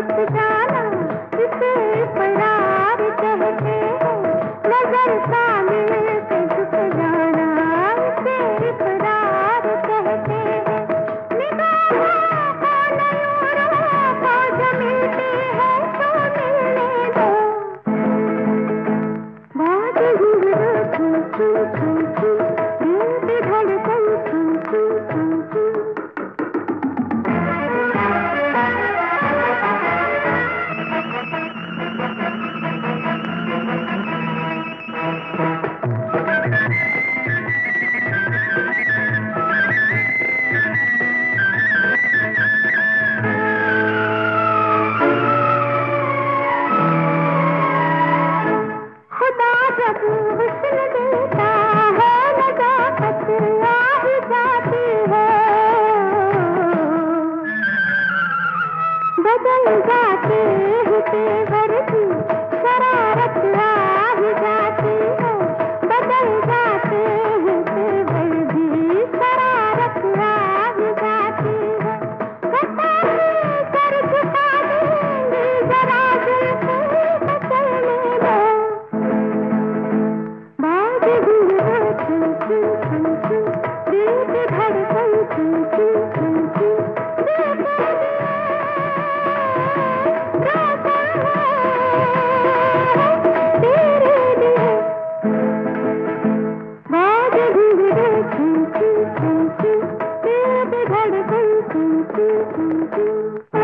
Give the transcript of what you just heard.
रुक जाना इसे इकरार कहते हैं, नजर का मिलके झुक जाना इसे इकरार कहते हैं। निगाहों को नयूरों को जो मिलती है तो मिलने दो। बात घुंघरू छू छू छू छू, दिल की धड़कन छू छू छू छू। खुदा जब हुस्न देता है नजाकत आ ही जाती है, बदल जाते हैं तेवर की शरारत आ ही जाती है, बदल जाते हैं तेवर भी शरारत आ ही जाती है। बताइए सर झुका देंगे जरा जुल्फे को चलने दो। बात घुंघरू छू छू छू छू, दिल की धड़कन छू छू छू छू। देखो कैसा है तेरे लिए। बात घुंघरू छू छू छू छू, दिल की धड़कन छू छू छू छू।